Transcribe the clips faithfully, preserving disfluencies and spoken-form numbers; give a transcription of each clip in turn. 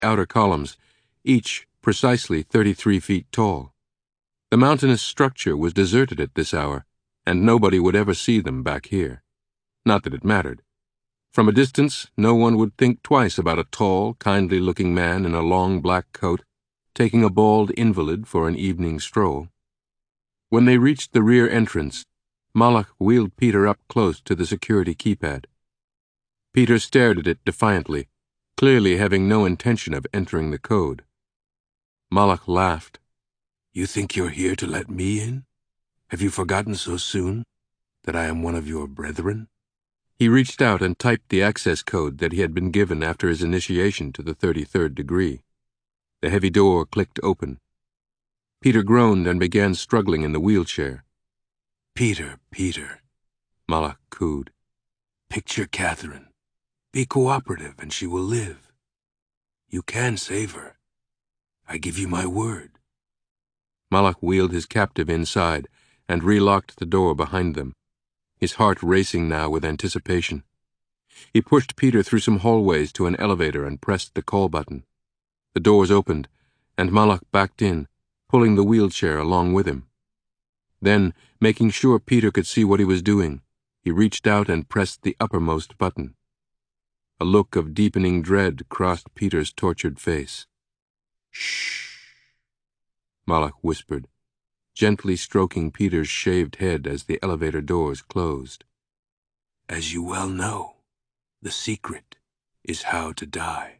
outer columns, each precisely thirty-three feet tall. The mountainous structure was deserted at this hour, and nobody would ever see them back here. Not that it mattered. From a distance, no one would think twice about a tall, kindly-looking man in a long black coat taking a bald invalid for an evening stroll. When they reached the rear entrance, Malach wheeled Peter up close to the security keypad. Peter stared at it defiantly, clearly having no intention of entering the code. Malach laughed. "You think you're here to let me in? Have you forgotten so soon that I am one of your brethren?" He reached out and typed the access code that he had been given after his initiation to the thirty-third degree. The heavy door clicked open. Peter groaned and began struggling in the wheelchair. "Peter, Peter," Malach cooed. "Picture Catherine. Be cooperative and she will live. You can save her. I give you my word." Malach wheeled his captive inside and relocked the door behind them, his heart racing now with anticipation. He pushed Peter through some hallways to an elevator and pressed the call button. The doors opened, and Malach backed in, pulling the wheelchair along with him. Then, making sure Peter could see what he was doing, he reached out and pressed the uppermost button. A look of deepening dread crossed Peter's tortured face. "Shh," Malach whispered, gently stroking Peter's shaved head as the elevator doors closed. "As you well know, the secret is how to die."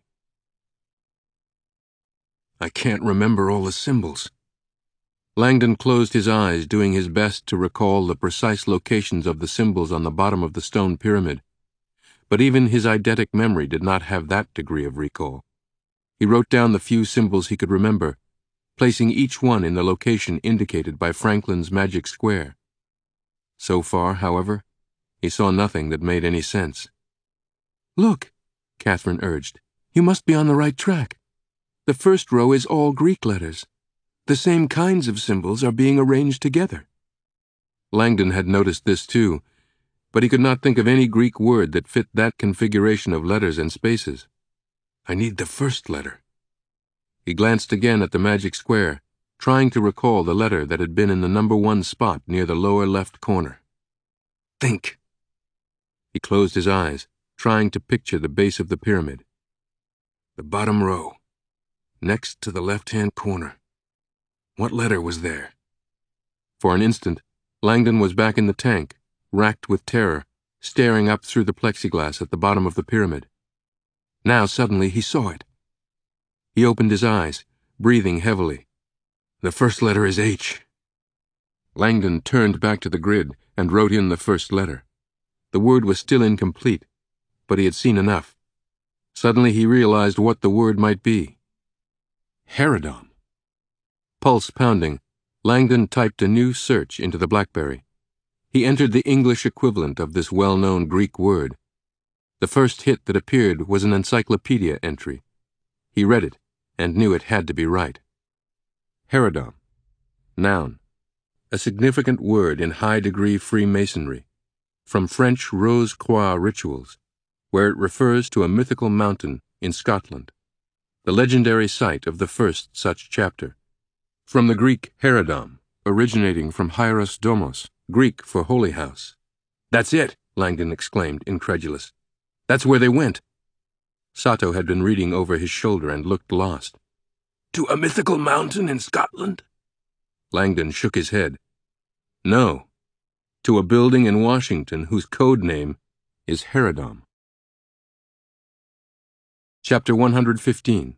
"I can't remember all the symbols." Langdon closed his eyes, doing his best to recall the precise locations of the symbols on the bottom of the stone pyramid. But even his eidetic memory did not have that degree of recall. He wrote down the few symbols he could remember, placing each one in the location indicated by Franklin's magic square. So far, however, he saw nothing that made any sense. "Look," Catherine urged, "you must be on the right track. The first row is all Greek letters. The same kinds of symbols are being arranged together." Langdon had noticed this too, but he could not think of any Greek word that fit that configuration of letters and spaces. "I need the first letter." He glanced again at the magic square, trying to recall the letter that had been in the number one spot near the lower left corner. "Think." He closed his eyes, trying to picture the base of the pyramid. The bottom row, next to the left-hand corner. What letter was there? For an instant, Langdon was back in the tank, racked with terror, staring up through the plexiglass at the bottom of the pyramid. Now suddenly he saw it. He opened his eyes, breathing heavily. "The first letter is H." Langdon turned back to the grid and wrote in the first letter. The word was still incomplete, but he had seen enough. Suddenly he realized what the word might be. Herodom. Pulse pounding, Langdon typed a new search into the BlackBerry. He entered the English equivalent of this well-known Greek word. The first hit that appeared was an encyclopedia entry. He read it and knew it had to be right. Herodom. Noun. A significant word in high-degree Freemasonry, from French Rose-Croix rituals, where it refers to a mythical mountain in Scotland, the legendary site of the first such chapter. From the Greek Herodom, originating from Hieros Domos, Greek for holy house. "That's it," Langdon exclaimed, incredulous. "That's where they went." Sato had been reading over his shoulder and looked lost. "To a mythical mountain in Scotland?" Langdon shook his head. "No, to a building in Washington whose code name is Herodom." Chapter one hundred fifteen.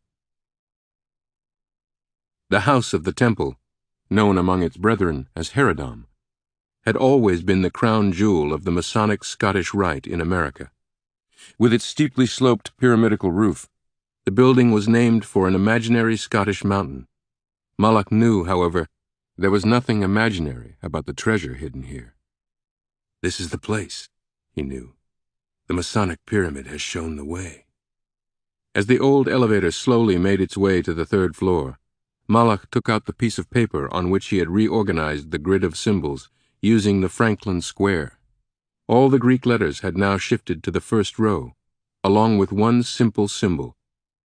The House of the Temple, known among its brethren as Herodom, had always been the crown jewel of the Masonic Scottish Rite in America. With its steeply sloped pyramidical roof, the building was named for an imaginary Scottish mountain. Malach knew, however, there was nothing imaginary about the treasure hidden here. This is the place, he knew. The Masonic pyramid has shown the way. As the old elevator slowly made its way to the third floor, Malach took out the piece of paper on which he had reorganized the grid of symbols using the Franklin square. All the Greek letters had now shifted to the first row, along with one simple symbol,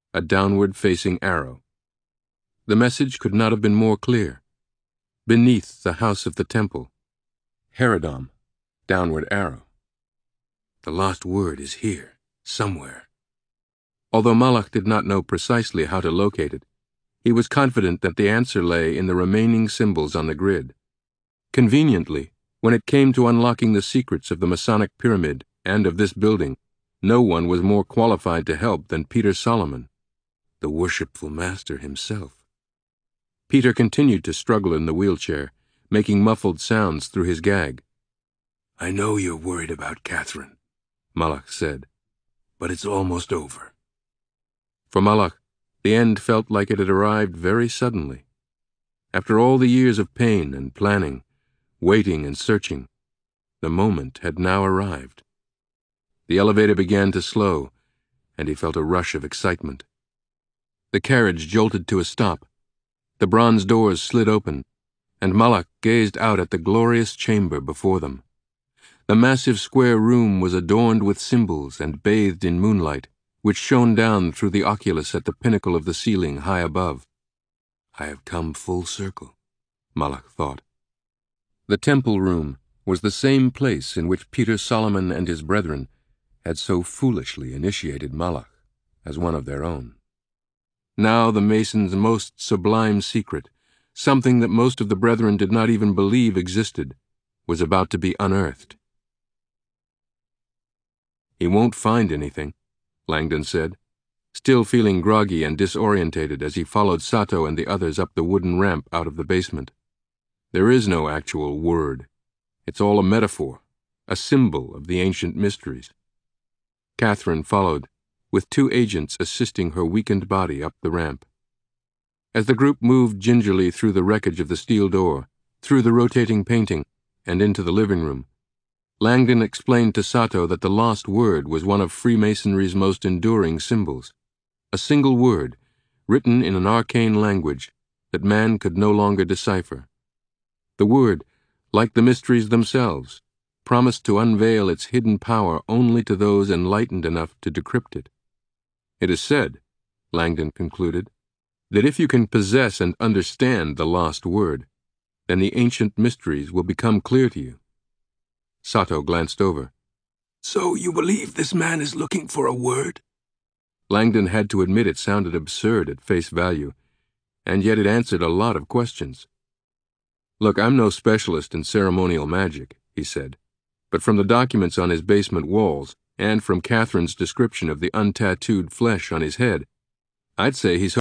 a downward-facing arrow. The message could not have been more clear. Beneath the house of the temple. Herodom, downward arrow. The lost word is here, somewhere. Although Malach did not know precisely how to locate it, he was confident that the answer lay in the remaining symbols on the grid. Conveniently, when it came to unlocking the secrets of the Masonic Pyramid and of this building, no one was more qualified to help than Peter Solomon, the worshipful master himself. Peter continued to struggle in the wheelchair, making muffled sounds through his gag. "I know you're worried about Catherine," Malach said, "but it's almost over." For Malach, the end felt like it had arrived very suddenly. After all the years of pain and planning, waiting and searching, the moment had now arrived. The elevator began to slow, and he felt a rush of excitement. The carriage jolted to a stop. The bronze doors slid open, and Malach gazed out at the glorious chamber before them. The massive square room was adorned with symbols and bathed in moonlight, which shone down through the oculus at the pinnacle of the ceiling high above. "I have come full circle," Malach thought. The temple room was the same place in which Peter Solomon and his brethren had so foolishly initiated Malach as one of their own. Now the Mason's most sublime secret, something that most of the brethren did not even believe existed, was about to be unearthed. "He won't find anything," Langdon said, still feeling groggy and disorientated as he followed Sato and the others up the wooden ramp out of the basement. "There is no actual word. It's all a metaphor, a symbol of the ancient mysteries." Catherine followed, with two agents assisting her weakened body up the ramp. As the group moved gingerly through the wreckage of the steel door, through the rotating painting, and into the living room, Langdon explained to Sato that the lost word was one of Freemasonry's most enduring symbols, a single word, written in an arcane language that man could no longer decipher. The word, like the mysteries themselves, promised to unveil its hidden power only to those enlightened enough to decrypt it. "It is said," Langdon concluded, "that if you can possess and understand the lost word, then the ancient mysteries will become clear to you." Sato glanced over. "So you believe this man is looking for a word?" Langdon had to admit it sounded absurd at face value, and yet it answered a lot of questions. "Look, I'm no specialist in ceremonial magic," he said, "but from the documents on his basement walls, and from Catherine's description of the untattooed flesh on his head, I'd say he's